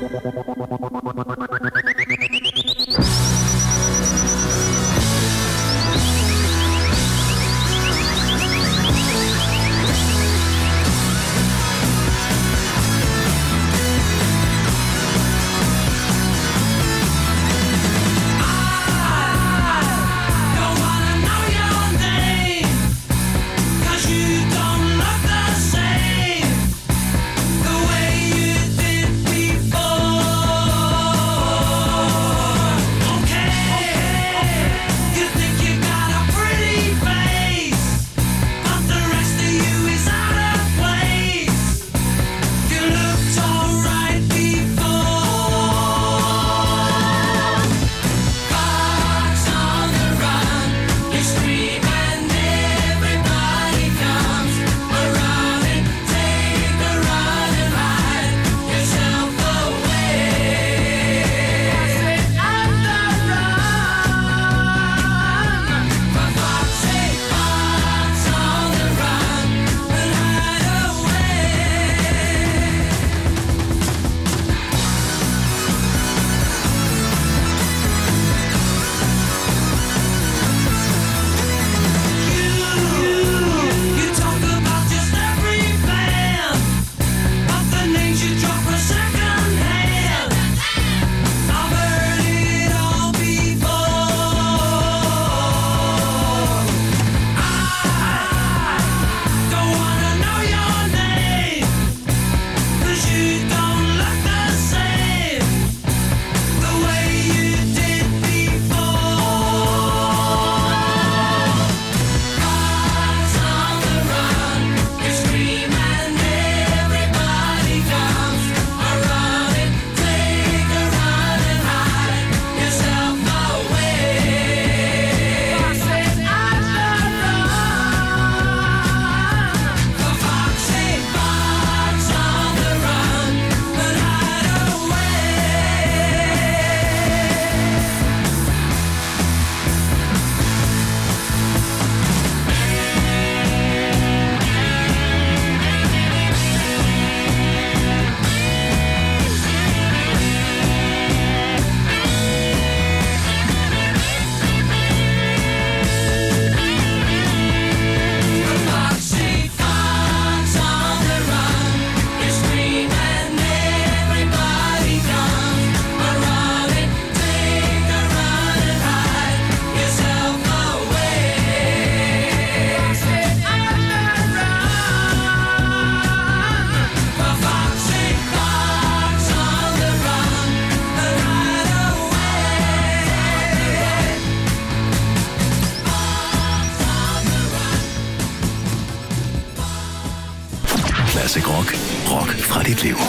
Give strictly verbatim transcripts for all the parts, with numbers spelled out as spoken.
Classic Rock. Rock fra dit liv.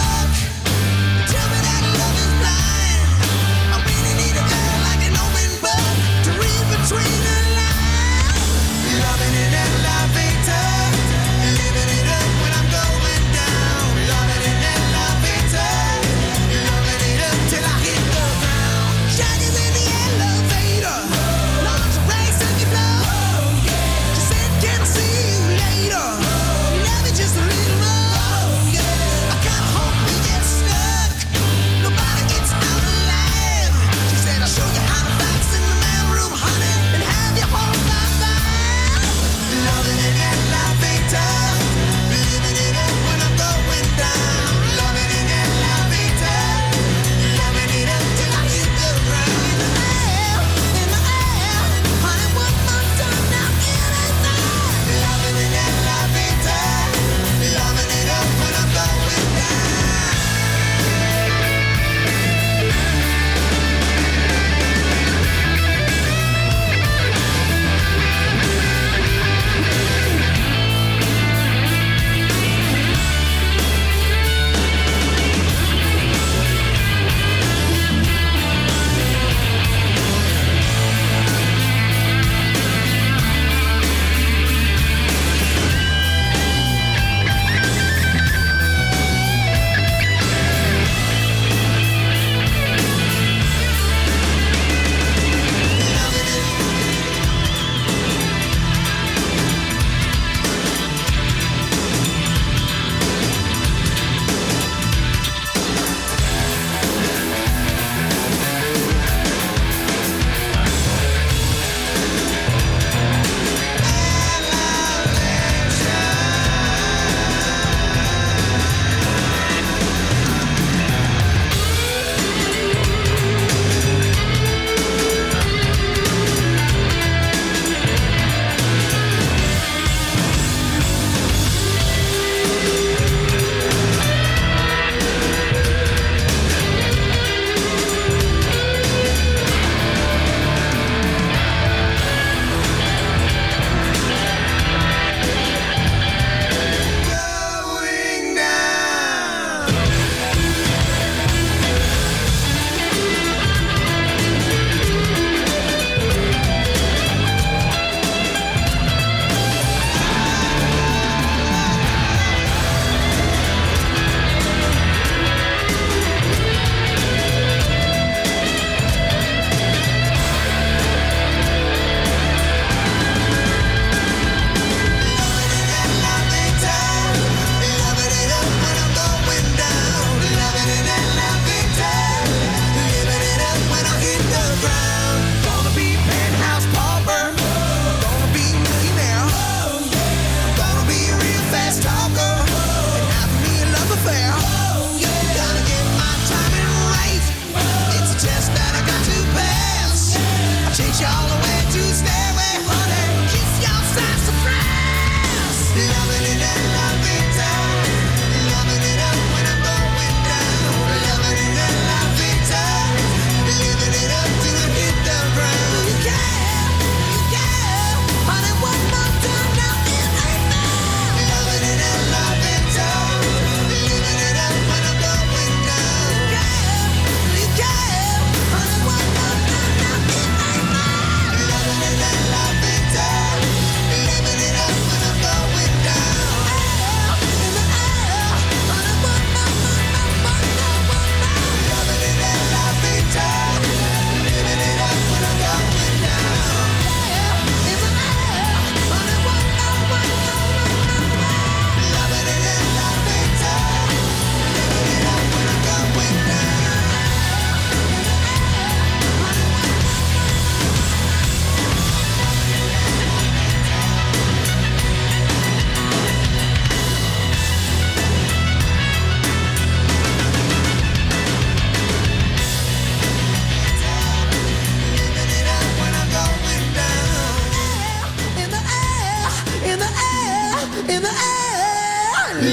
But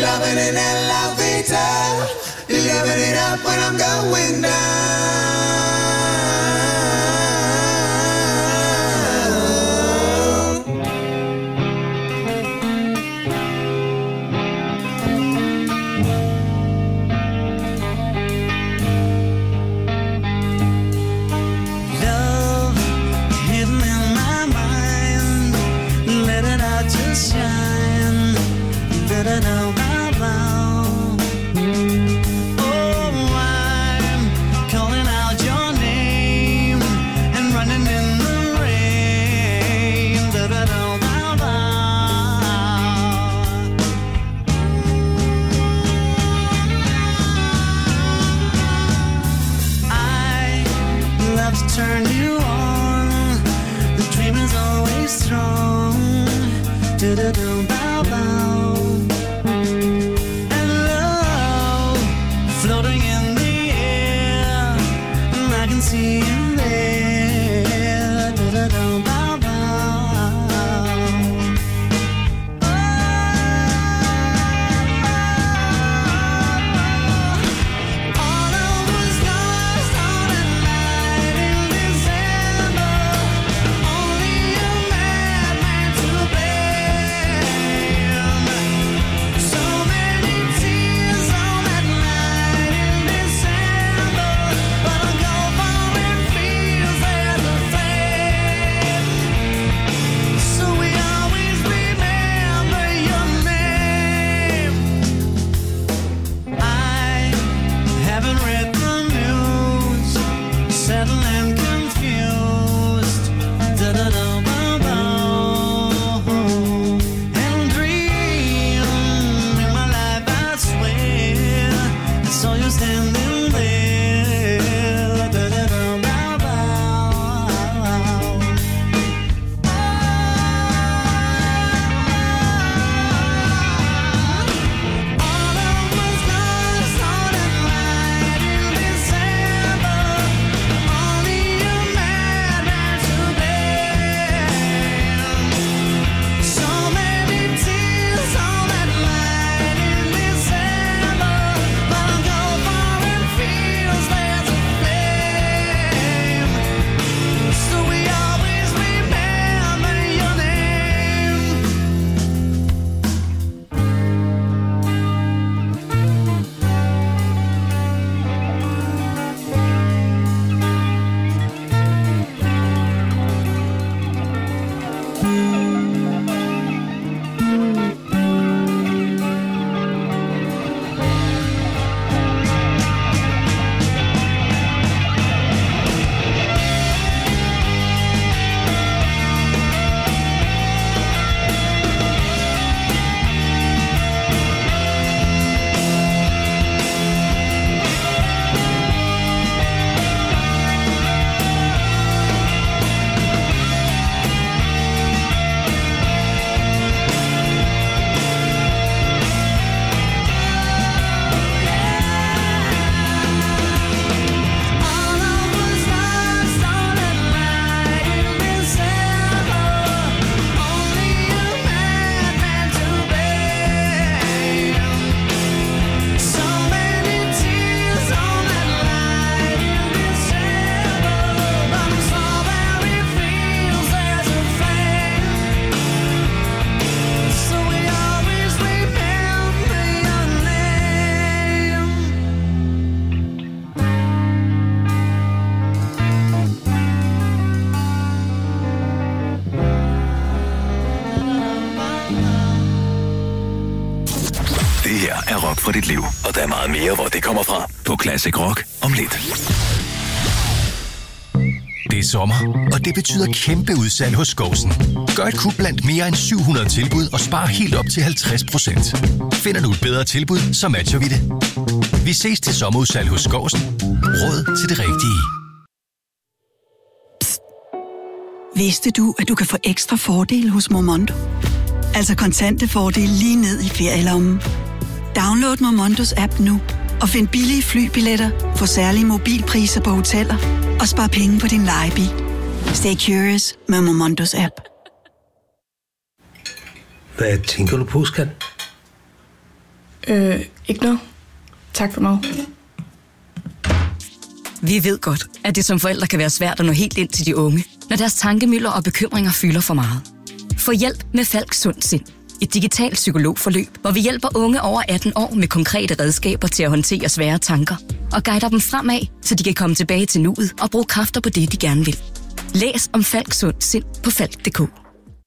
loving in elevator. You're giving it up when I'm going down. Turn you on. The dream is always strong. Do do do bow bow. And love floating in the air. And I can see you there. Do do do bow bow. All of us lost on a night in December. Only a madman to blame. So many tears on that night in December. But I'll go far and feels there's a flame. So we always remember your name. I haven't read the news, settled and confused. Da da da ba ba. And dream in my life, I swear I saw you standing there. Da da da ba ba. All of us lost on a night in December. Only a madman to blame. So many tears on that night in December. But I'll go far and feels there's a flame. So we always remember your name. All of us lost on a night in December. Only a madman to blame. So many tears on that night in December. But I'm strawberry feels there's a flame. So we always remember your name. Det her er Rock fra dit liv, og der er meget mere, hvor det kommer fra. På Classic Rock om lidt. Det er sommer, og det betyder kæmpe udsalg hos Skousen. Gør et kub blandt mere end syv hundrede tilbud og spar helt op til halvtreds procent. Finder du et bedre tilbud, så matcher vi det. Vi ses til sommerudsalg hos Skousen. Råd til det rigtige. Vidste du, at du kan få ekstra fordele hos Momondo? Altså kontante fordele lige ned i ferielommen. Download Momondos app nu og find billige flybilletter, få særlige mobilpriser på hoteller og spar penge på din lejebil. Stay curious med Momondos app. Hvad tænker du på, skat? Øh, ikke noget. Tak for mig. Vi ved godt, at det som forældre kan være svært at nå helt ind til de unge, når deres tankemylder og bekymringer fylder for meget. Få hjælp med Falk Sund Sind. Et digitalt psykologforløb, hvor vi hjælper unge over atten år med konkrete redskaber til at håndtere svære tanker og guider dem fremad, så de kan komme tilbage til nuet og bruge kræfter på det, de gerne vil. Læs om Falk Sund Sind på falk punktum d k.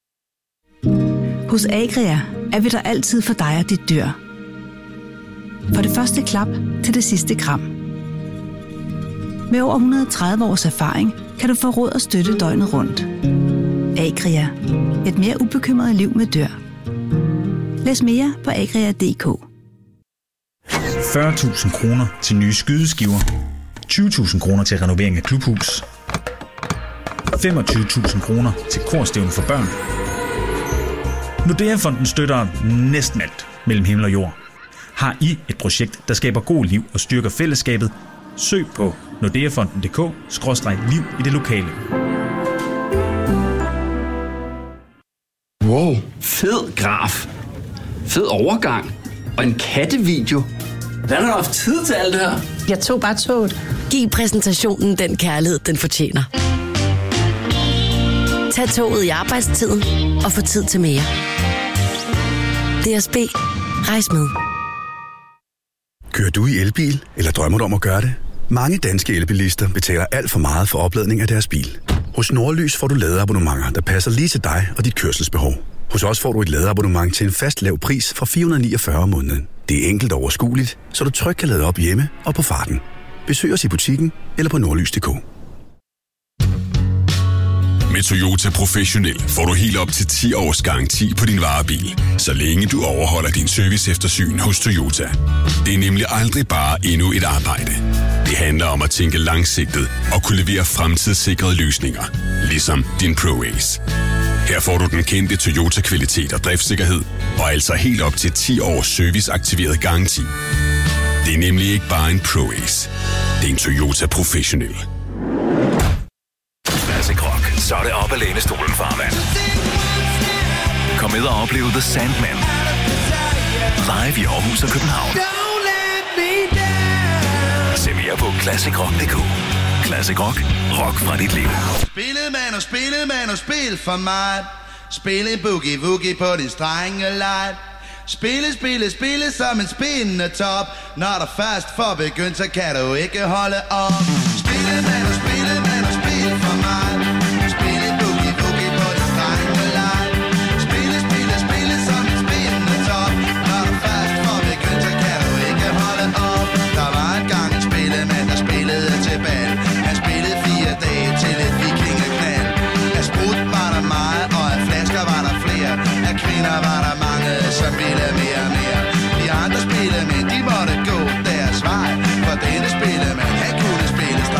Hos Agria er vi der altid for dig og dit dyr. For det første klap til det sidste kram. Med over et hundrede og tredive års erfaring kan du få råd og støtte døgnet rundt. Agria. Et mere ubekymret liv med dyr. Læs mere på agria punktum d k. fyrre tusind kroner til nye skydeskiver. tyve tusind kroner til renovering af klubhus. femogtyve tusind kroner til korstævne for børn. Nordea-fonden støtter næsten alt mellem himmel og jord. Har I et projekt, der skaber god liv og styrker fællesskabet? Søg på nordeafonden punktum d k skråstreg liv i det lokale. Wow, fed graf. Fed overgang. Og en kattevideo. Hvordan har du haft tid til alt det her? Jeg tog bare toget. Giv præsentationen den kærlighed, den fortjener. Tag toget i arbejdstiden og få tid til mere. D S B. Rejs med. Kører du i elbil, eller drømmer du om at gøre det? Mange danske elbilister betaler alt for meget for opladning af deres bil. Hos Nordlys får du ladeabonnementer, der passer lige til dig og dit kørselsbehov. Hos os får du et ladeabonnement til en fast lav pris fra fire hundrede og niogfyrre om måneden. Det er enkelt og overskueligt, så du trygt kan lade op hjemme og på farten. Besøg os i butikken eller på nordlys punktum d k. Med Toyota Professionel får du helt op til ti års garanti på din varebil, så længe du overholder din service eftersyn hos Toyota. Det er nemlig aldrig bare endnu et arbejde. Det handler om at tænke langsigtet og kunne levere fremtidssikrede løsninger, ligesom din ProAce. Her får du den kendte Toyota-kvalitet og driftssikkerhed, og altså helt op til ti års serviceaktiveret garanti. Det er nemlig ikke bare en ProAce. Det er en Toyota Professionel. Classic Rock, så er det op ad lænestolen, farmand. Kom med og opleve The Sandman. Live i Aarhus og København. Se mere på classic rock punktum d k. Classic Rock. Rock fra dit liv. Spillet man og spillet man og spil for mig. Spil en boogie-woogie på din strengelejt. Spille, spille, spille som en spindende top. Når der først får begyndt, så kan du ikke holde op. Spille man og spille man og spil for mig. Spille boogie-woogie på din strengelejt. Spille, spille, spille som en spindende top. Når der først får begyndt, så kan du ikke holde op. Der var engang en spillemand, der spillede til bal. Han spillede fire dage til et vikingeknald. Af sprut var der meget, og af flasker var der flere. Af kvinder var der mange, som ville mere og mere. De andre spillemænd, de måtte gå deres vej. For denne spillemand, han kunne spille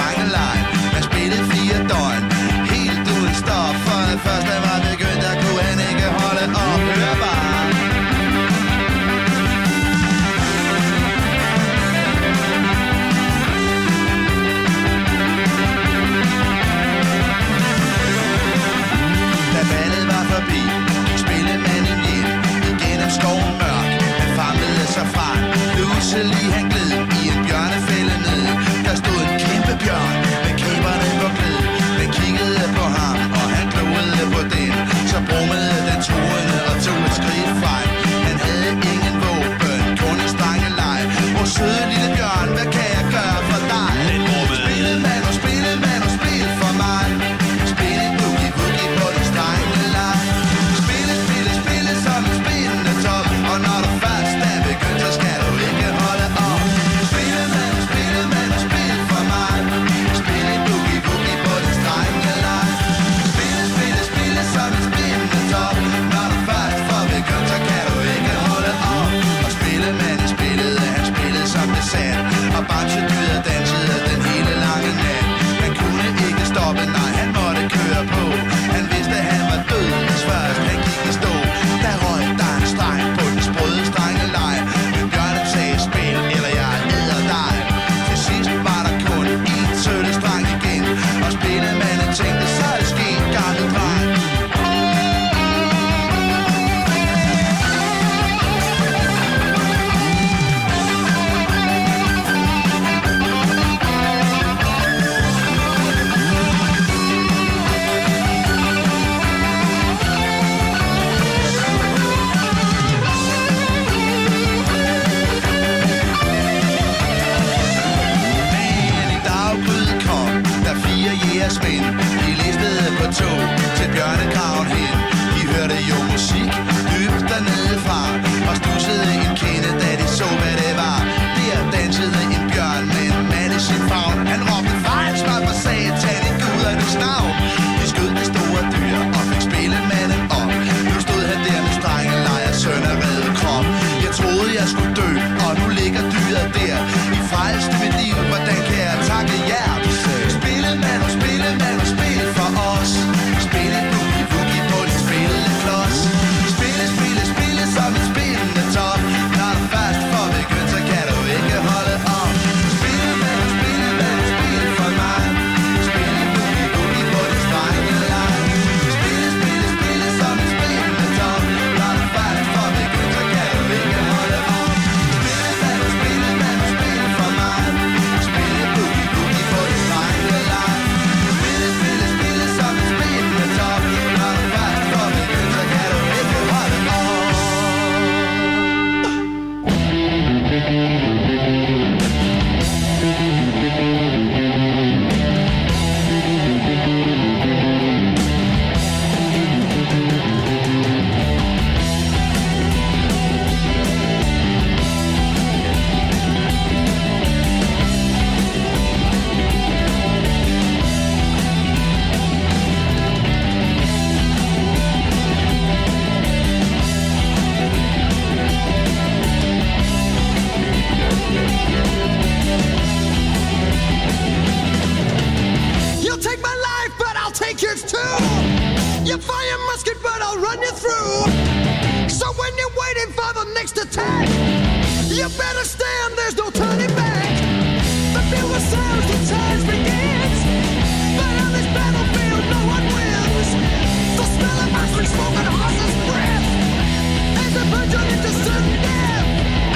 kids too. You fire your musket, but I'll run you through. So when you're waiting for the next attack, you better stand, there's no turning back. The bugle sounds, the charge begins. But on this battlefield, no one wins. The smell of ice smoke and horse's breath as they put you into sudden death.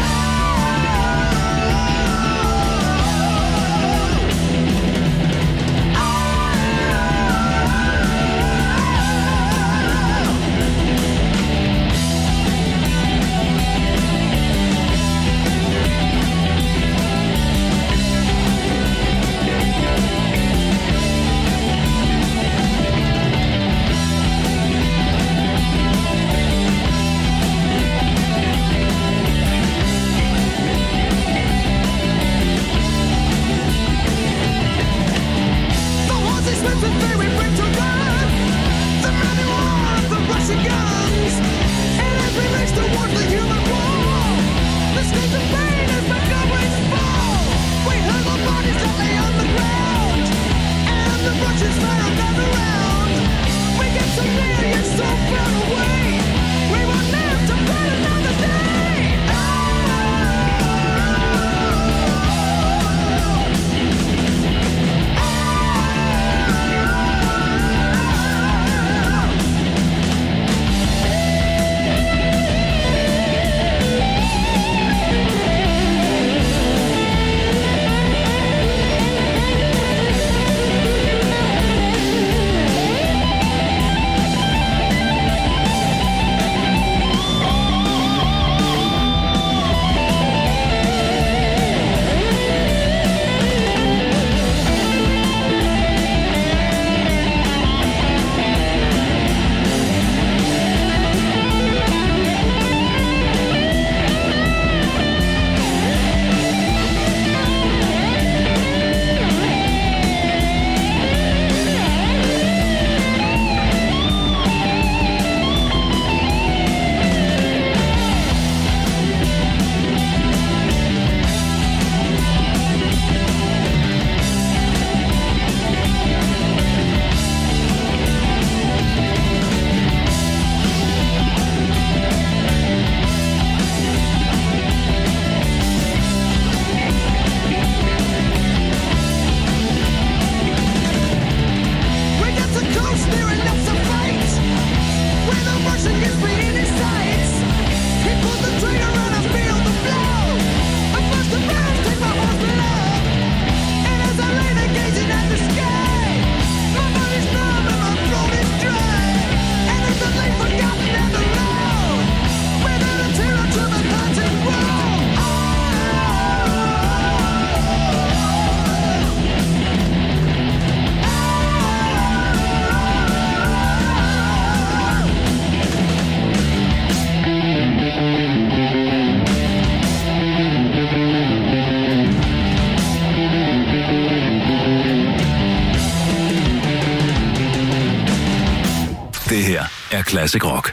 Det her er Classic Rock.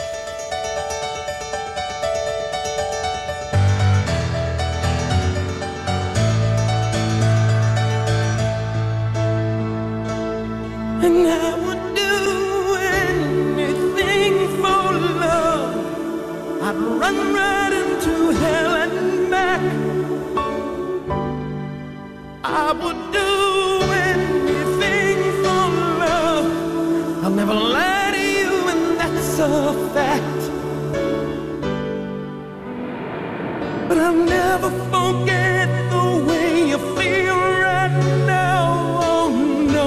And I would do anything for love. I'd run right into hell and back. I would do anything for love. I'll never lie to you, and that's a fact. But I'll never forget the way you feel right now. Oh no,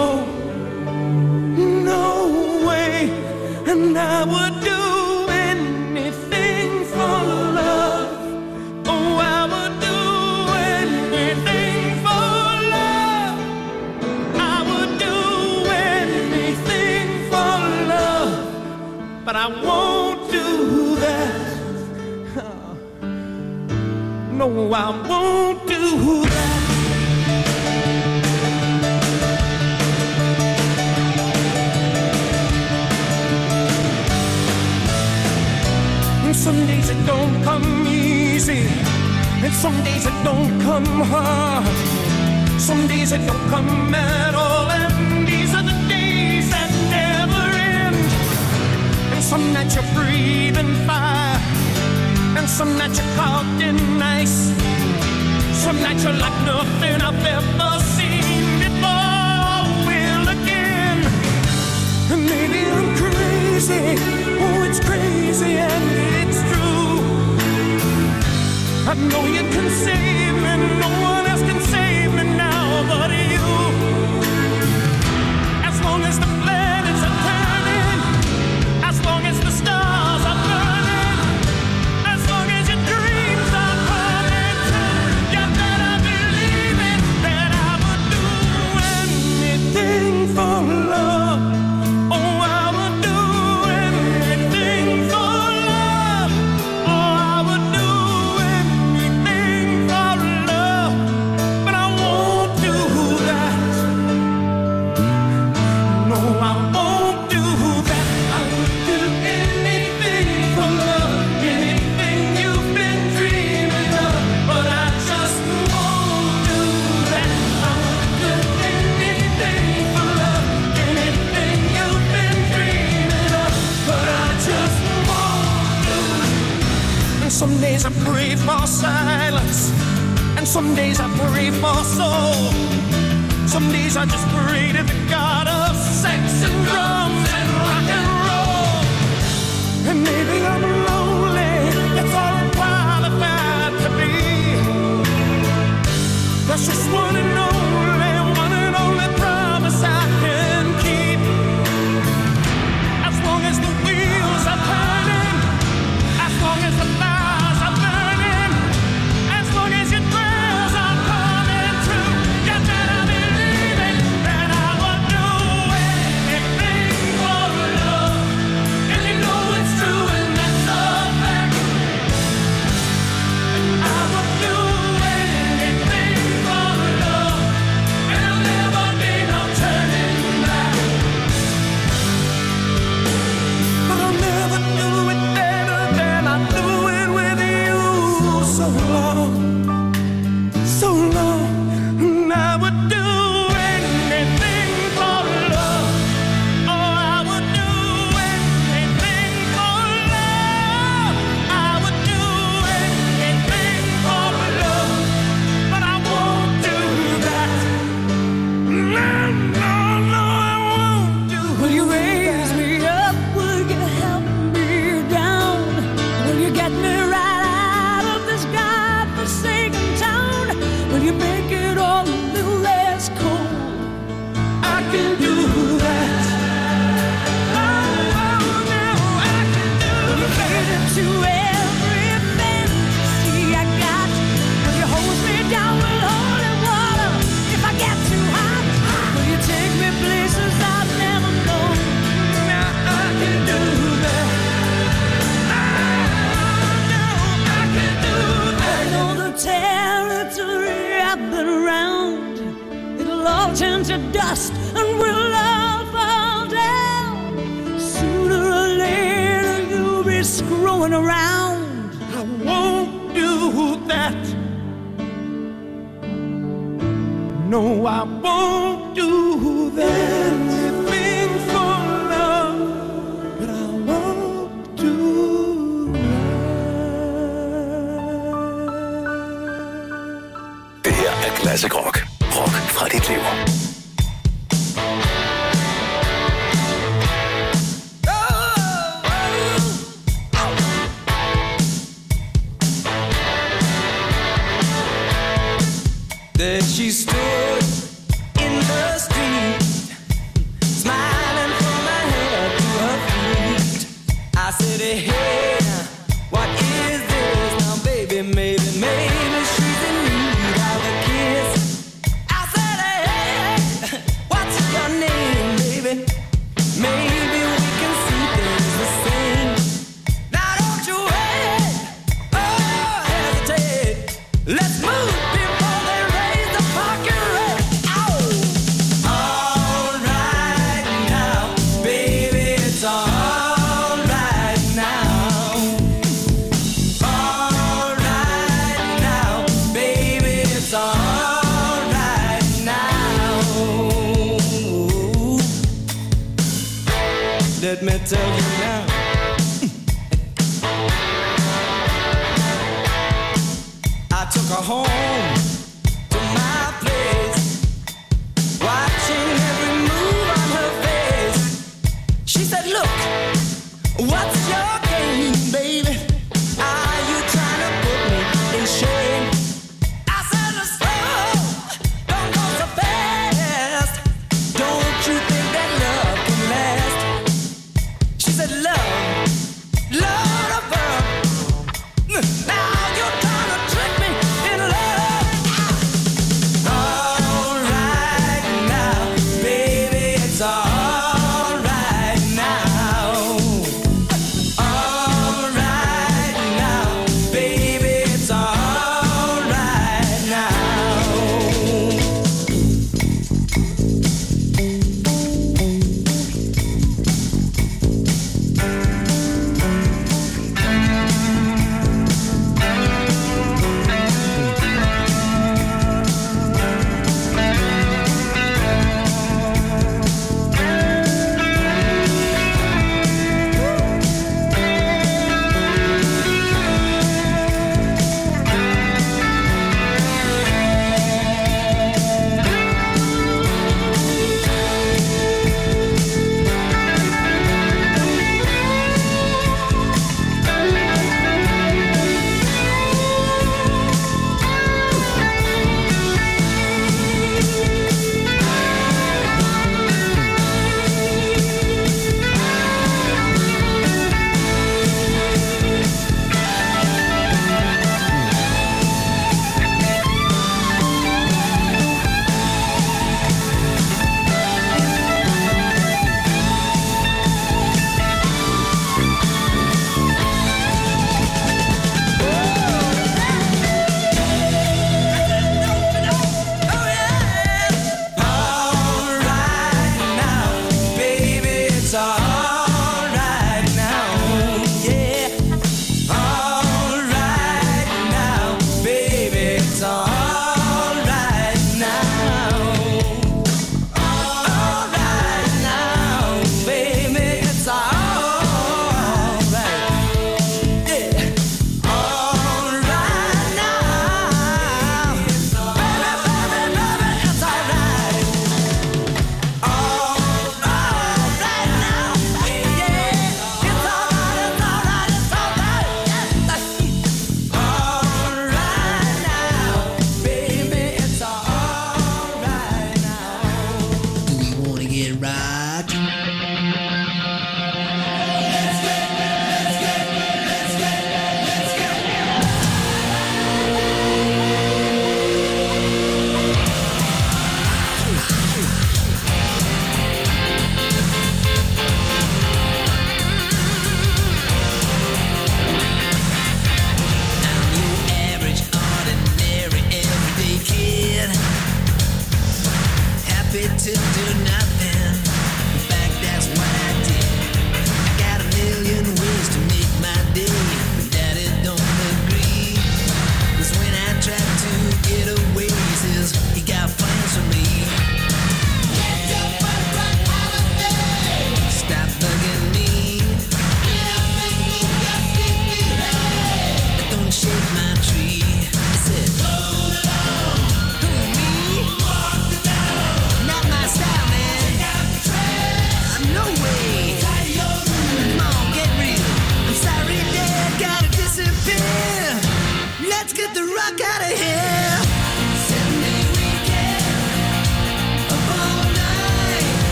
no way. And I would do anything for love. Oh, I would do anything for love. I would do anything for love. But I won't do that. No, I won't do that. And some days it don't come easy, and some days it don't come hard. Some days it don't come at all, and these are the days that never nights you're breathing fire, and some nights you're caught in ice. Some nights you're like nothing I've ever seen before. Will again, and maybe I'm crazy. Oh, it's crazy and it's true. I know you can save me, no one else can save me now but you. As long as the planets are turning, as long as the stars are burning, as long as your dreams are coming true, you better believe it, that I would do anything for love. Oh, I would do anything for love. Oh, I would do anything for love, but I won't do that. No, I won't do that. I would do anything for love, anything you've been dreaming of, but I just won't do that. I would do anything for love, anything you've been dreaming of, but I just won't do it. And some days I pray for silence, and some days I pray for soul. Some days I just pray to the God of sex and drums and rock and roll. And maybe I'm lonely, that's all I'm qualified to be. That's just one and only, one and only promise I can keep. As long as the wheels are turning, as long as the fires are burning, as long as your prayers are coming true, you better believe it, that I would do anything for love. And you know it's true, and that's a fact. I would do anything for love, and there'll never be no turning back. But I'll never do it better than I do it with you. So long, so long, and I would do anything for love. Oh, I would do anything for love. I would do anything for love, but I won't do that. No, no, no, I won't do. Will you raise me up? Will you help me down? Will you get me right out of this godforsaken town? Will you make it all a little less cold? I can do that. Oh, oh, no, I can do that. Will you cater to every fantasy I got? Will you hold me down with holy water if I get too hot? Will you take me places I've never known? Now I can do that. Oh, no, I can do that. I know the territory I've been around. It'll all turn to dust and we'll all fall down. Sooner or later you'll be screwing around. I won't do that. No, I won't do that. Anything for love, but I won't do Det her er Classic Rock. Rock fra dit liv. There she stood in the street, smiling from her head to her feet. I said, hey, what is this now, baby? Maybe, maybe she's in need of a kiss. I said, hey, what's your name, baby? Maybe we can see things the same. Now don't you wait, oh, hesitate. Let's move before they raise the parking rate. Ow! All right now, baby, it's all right now. All right now, baby, it's all right now. Let me tell you now. took her home to my place, watching every move on her face. She said, look, what's your game, baby? Are you trying to put me in shame? I said, slow, don't go so fast. Don't you think that love can last? She said, love, love of her. Now you're trying to trick me in love. All right now, baby, it's all right now. All right now, baby, it's all right now.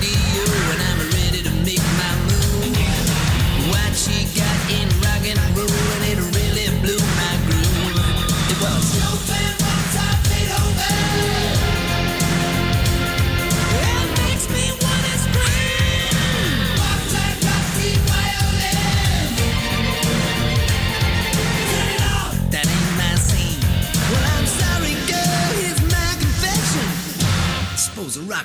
What she got in rock and roll?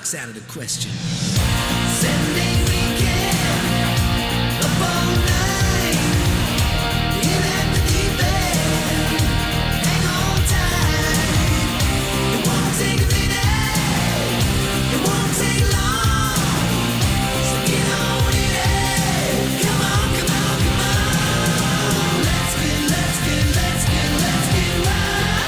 knocks out of the question. Sunday weekend, up all night, in at the deep end, hang on tight. It won't take a minute, it won't take long, so get on in it. Come on, come on, come on. Let's get, let's get, let's get, let's get right.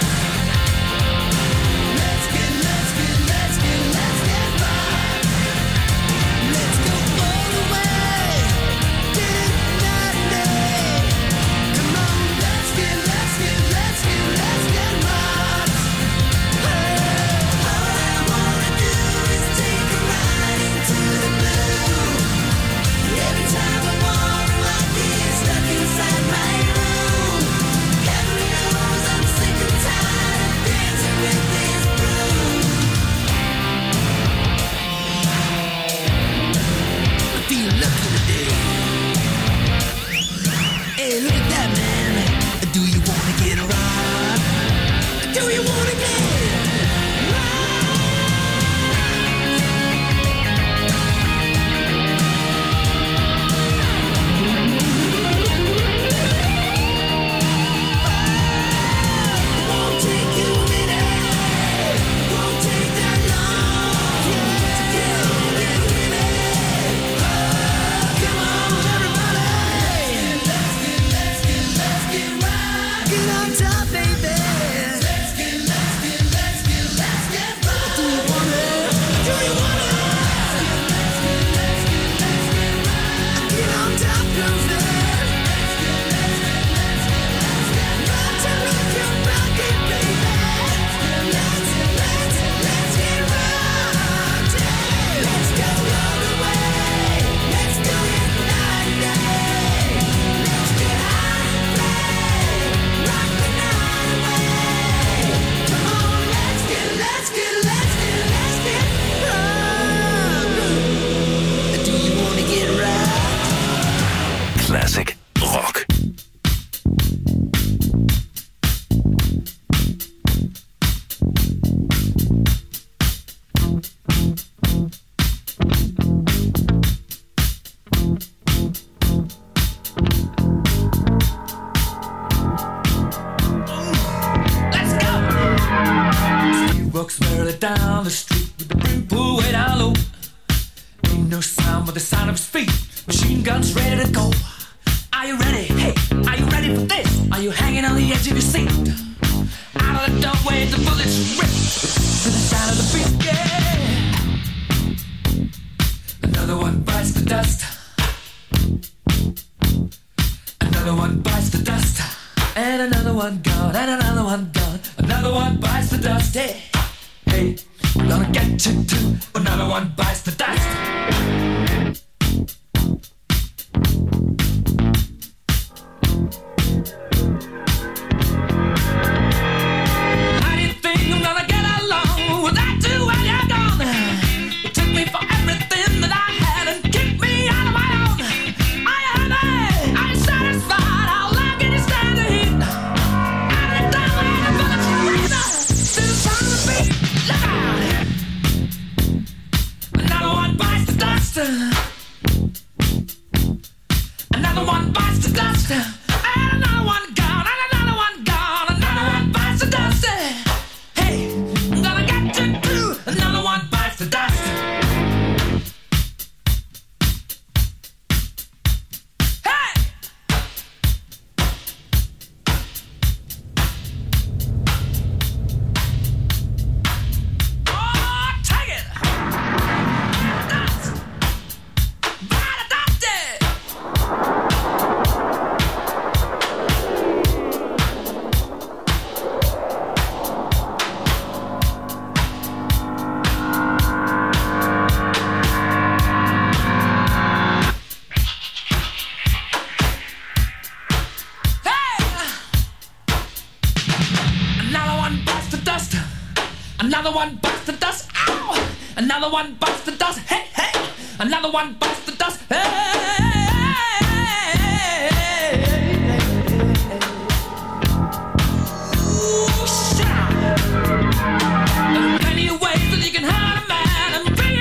Let's get, let's get, let's get, let's get right. Let's go all the way. Get it night and day. Come on, let's get, let's get, let's get, let's get right. All I wanna do is take a ride into the blue. Every time I wanna walk in, stuck inside my room. Heaven knows I'm sick and tired of dancing with this broom. I feel lucky today. Hey, look at that, man. Do you wanna get right? Do you wanna get Won't take you a minute, won't take that long. To get on, get with it. Oh, come on, everybody. Let's get, let's get, let's get right. Get on top, baby. Let's get, let's get, let's get, let's get right. Do you wanna? Do you wanna? Let's get, let's get, let's get right. Get on top, girlfriend. Classic rock. Let's go! Steve walks merrily down the street with the brim pulled way down low. Ain't no sound but the sound of his feet. Machine guns ready to go. Are you ready? Hey, are you ready for this? Are you hanging on the edge of your seat? Out of the doorway, the bullets rip to the sound of the beat. Yeah. Another one bites the dust. Another one bites the dust. And another one gone. And another one gone. Another one bites the dust. Hey, hey, we're gonna get you too. Another one bites the dust. How do you think I'm gonna get along without you while you're gone? You took me for everything that I had and kicked me out of my own. Are you happy? Are you satisfied? How long can you stand the heat? Out of the doorway, the bullets rip to the sound of the beat. Look out! Another one bites the dust. Another one bites the dust. And another one gone. And another one gone. Another one bites the dust. Hey, I'm gonna get you too. Another one bites the dust. Hey! Oh, take it! Dust! Bite the dust! Another one bites the dust. Another one bites the dust. Ow! Another one bites the dust. Hey, hey! Another one bites the dust. Hey! Ooh, shit. There are plenty of ways that you can hurt a man and bring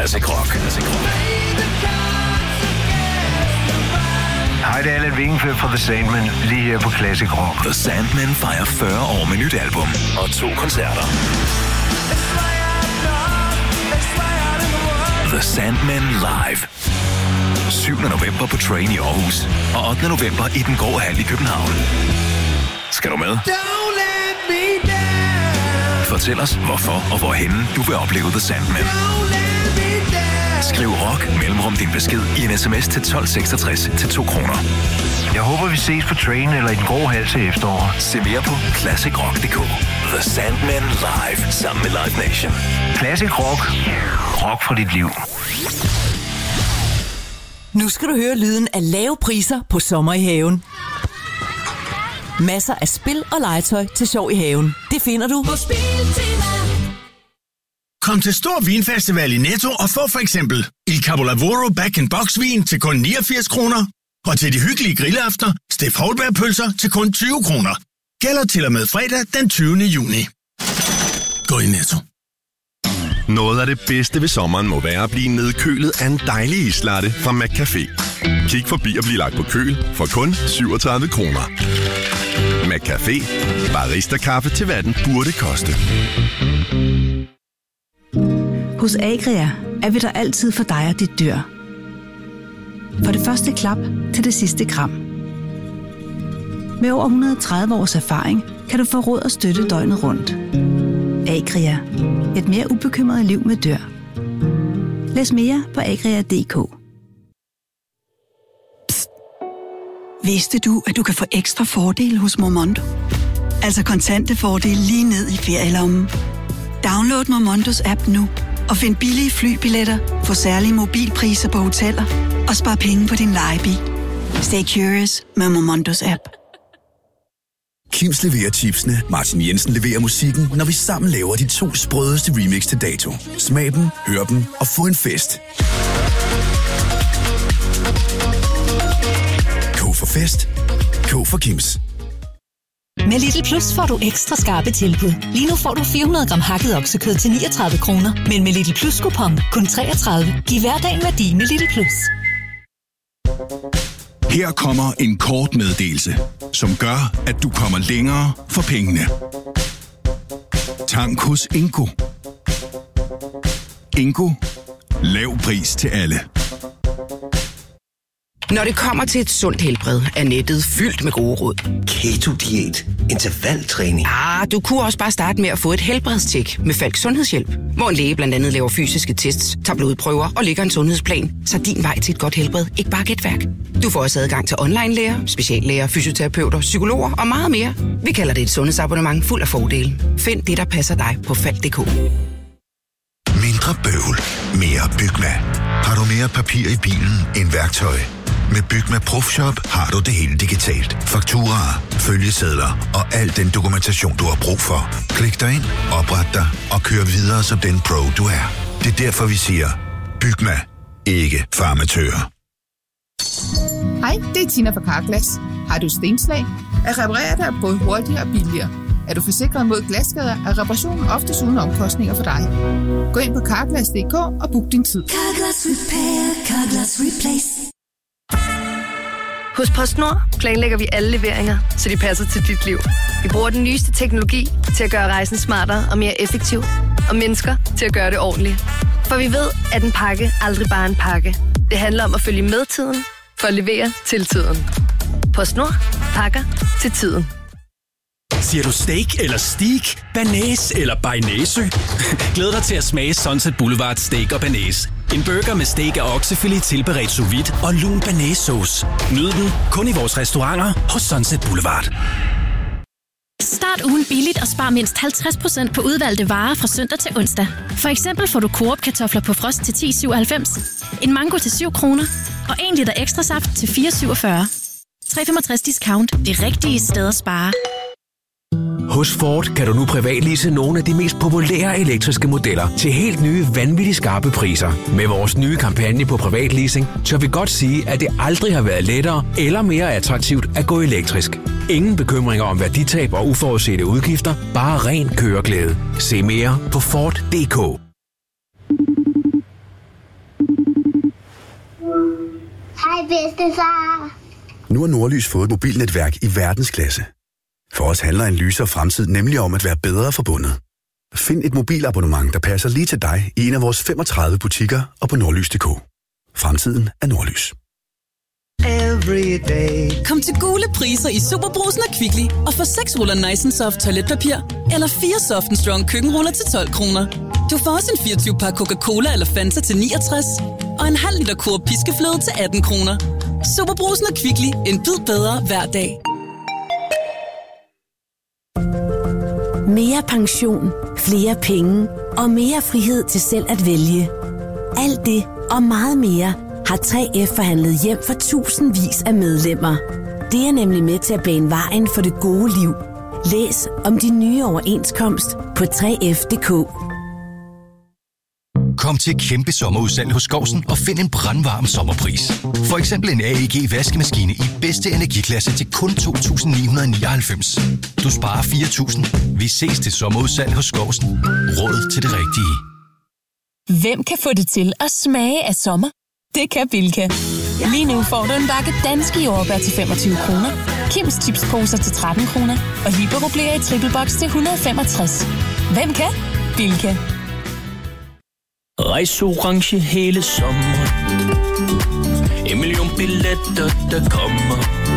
Classic Rock. Hej, det er Allan Vingenfeldt fra The Sandman, lige her på Classic Rock. The Sandman fejrer fyrre år med nyt album og to koncerter. The Sandman Live. syvende november på Train i Aarhus og ottende november i Den Grå Hal i København. Skal du med? Fortæl os, hvorfor og hvorhenne du vil opleve The Sandman. Skriv rock mellemrum din besked i en sms til tolv seksogtres til to kroner. Jeg håber, vi ses på Train eller i Den Grå Hal til efterår. Se mere på classic rock punktum d k. The Sandman Live sammen med Live Nation. Classic Rock. Rock for dit liv. Nu skal du høre lyden af lave priser på sommer i haven. Masser af spil og legetøj til sjov i haven. Det finder du på Spiltema. Kom til Stor Vinfestival i Netto og få for eksempel Il Capolavoro Back in Box vin til kun niogfirs kroner. Og til de hyggelige grillaftener, Steff Holberg-pølser til kun tyve kroner. Gælder til og med fredag den tyvende juni. Gå i Netto. Noget af det bedste ved sommeren må være at blive nedkølet af en dejlig islatte fra McCafé. Kig forbi og bliv lagt på køl for kun syvogtredive kroner. McCafé. Barista-kaffe til hvad den burde koste. Hos Agria er vi der altid for dig og dit dyr. For det første klap til det sidste kram. Med over et hundrede og tredive års erfaring kan du få råd og støtte døgnet rundt. Agria. Et mere ubekymret liv med dyr. Læs mere på agria punktum d k. Psst. Vidste du, at du kan få ekstra fordele hos Momondo? Altså kontante fordele lige ned i ferielommen. Download Momondos app nu og find billige flybilletter, få særlige mobilpriser på hoteller og spar penge på din lejebil. Stay curious med Momondos app. Kims leverer chipsene, Martin Jensen leverer musikken, når vi sammen laver de to sprødeste remix til dato. Smag dem, hør dem og få en fest. K for fest. K for Kims. Med Lidl Plus får du ekstra skarpe tilbud. Lige nu får du fire hundrede gram hakket oksekød til niogtredive kroner. Men med Lidl Plus kupon kun treogtredive. Giv hverdagen værdi med Lidl Plus. Her kommer en kort meddelelse, som gør, at du kommer længere for pengene. Tank hos Ingo. Ingo. Lav pris til alle. Når det kommer til et sundt helbred, er nettet fyldt med gode råd. Keto-diæt, intervaltræning. Ah, du kunne også bare starte med at få et helbredstjek med Falks Sundhedshjælp, hvor en læge blandt andet laver fysiske tests, tager blodprøver og lægger en sundhedsplan, så din vej til et godt helbred ikke bare gætværk. Du får også adgang til online-læger, speciallæger, fysioterapeuter, psykologer og meget mere. Vi kalder det et sundhedsabonnement fuld af fordele. Find det, der passer dig på falk punktum d k. Mindre bøvl, mere Bygma. Har du mere papir i bilen end værktøj? Med Bygma Profshop har du det hele digitalt. Fakturaer, følgesedler og al den dokumentation, du har brug for. Klik dig ind, opret dig og kør videre som den pro, du er. Det er derfor, vi siger, Bygma. Ikke farmatører. Hej, det er Tina fra Carglass. Har du stenslag? At reparere dig både hurtigere og billigere. Er du forsikret mod glasskader, er reparationen oftest uden omkostninger for dig. Gå ind på carglass punktum d k og book din tid. Carglass Repair, Carglass Replace. Hos PostNord planlægger vi alle leveringer, så de passer til dit liv. Vi bruger den nyeste teknologi til at gøre rejsen smartere og mere effektiv, og mennesker til at gøre det ordentligt. For vi ved, at en pakke aldrig bare er en pakke. Det handler om at følge med tiden, for at levere til tiden. PostNord. Pakker til tiden. Siger du steak eller steak, banæs eller bearnaisesø? Glæd dig til at smage Sunset Boulevard Steak og Banæs. En burger med steak og oksefilet tilberedt sous vide og lun banæssauce. Nyd den kun i vores restauranter hos Sunset Boulevard. Start ugen billigt og spar mindst halvtreds procent på udvalgte varer fra søndag til onsdag. For eksempel får du Coop kartofler på frost til ti komma syvoghalvfems, en mango til syv kroner og en liter ekstra saft til fire komma syvogfyrre. tre komma femogtres discount. Det rigtige sted at spare. Hos Ford kan du nu privatlease nogle af de mest populære elektriske modeller til helt nye, vanvittigt skarpe priser. Med vores nye kampagne på privatleasing, tør vi godt sige, at det aldrig har været lettere eller mere attraktivt at gå elektrisk. Ingen bekymringer om værditab og uforudsete udgifter, bare ren køreglæde. Se mere på Ford punktum d k. Hej bedstefar. Nu har Nordlys fået et mobilnetværk i verdensklasse. For os handler en lysere fremtid nemlig om at være bedre forbundet. Find et mobilabonnement, der passer lige til dig i en af vores femogtredive butikker og på nordlys punktum d k. Fremtiden er Nordlys. Kom til gule priser i Superbrugsen og Kvickly og få seks ruller Nice and Soft toiletpapir eller fire Soft and Strong køkkenruller til tolv kroner. Du får også en fireogtyve pakke Coca-Cola eller Fanta til niogtres og en halv liter Coop piskefløde til atten kroner. Superbrugsen og Kvickly. En bid bedre hver dag. Mere pension, flere penge og mere frihed til selv at vælge. Alt det og meget mere har tre F forhandlet hjem for tusindvis af medlemmer. Det er nemlig med til at bane vejen for det gode liv. Læs om de nye overenskomst på tre F punktum d k. Kom til kæmpe sommerudsalg hos Skousen og find en brandvarm sommerpris. For eksempel en A E G vaskemaskine i bedste energiklasse til kun to tusind ni hundrede nioghalvfems. Du sparer fire tusind. Vi ses til sommerudsalg hos Skousen. Råd til det rigtige. Hvem kan få det til at smage af sommer? Det kan Bilka. Lige nu får du en bakke danske jordbær til femogtyve kroner, Kims chipsposer til tretten kroner og Libero Blære i triple box til et hundrede og femogtres. Hvem kan? Bilka. Rejs orange hele sommeren. En million billetter, der kommer.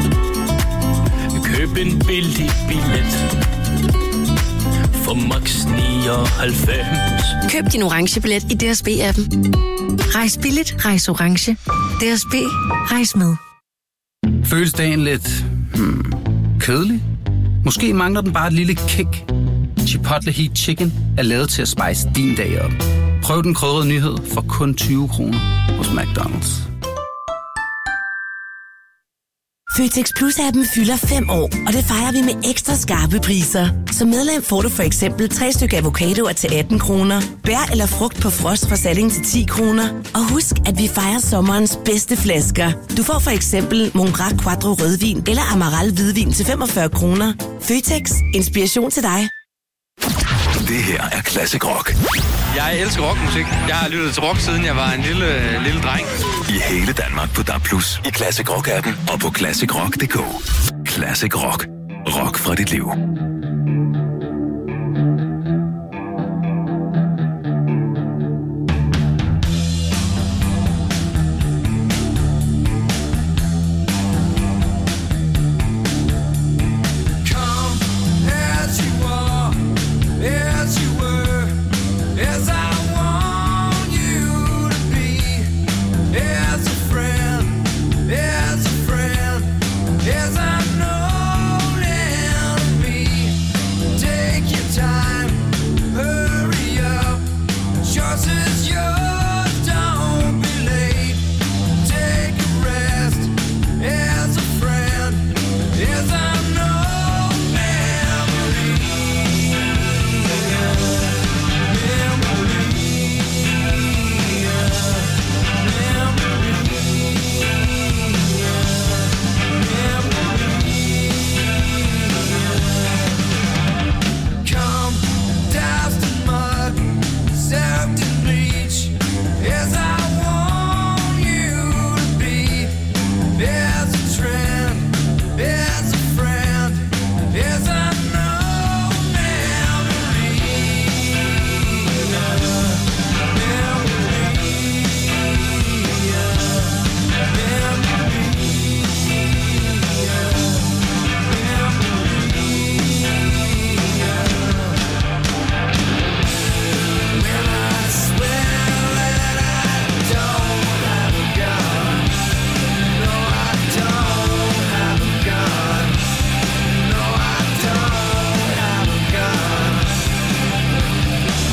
Køb en billig billet for max nioghalvfems. Køb din orange billet i D S B-appen. Rejs billigt, rejs orange. D S B, rejs med. Føles dagen lidt hmm, kedelig? Måske mangler den bare et lille kick. Chipotle Heat Chicken er lavet til at spice din dag op. Prøv den krydrede nyhed for kun tyve kroner hos McDonald's. Føtex Plus-appen fylder fem år, og det fejrer vi med ekstra skarpe priser. Som medlem får du for eksempel tre stykker avocadoer til atten kroner, bær eller frugt på frost fra Salling til ti kroner. Og husk, at vi fejrer sommerens bedste flasker. Du får for eksempel Mongrac Quattro rødvin eller Amaral hvidvin til femogfyrre kroner. Føtex. Inspiration til dig. Det her er Classic Rock. Jeg elsker rockmusik. Jeg har lyttet til rock, siden jeg var en lille, lille dreng. I hele Danmark på D A B plus, i Classic Rock-appen og på classic rock punktum d k. Classic Rock. Rock fra dit liv.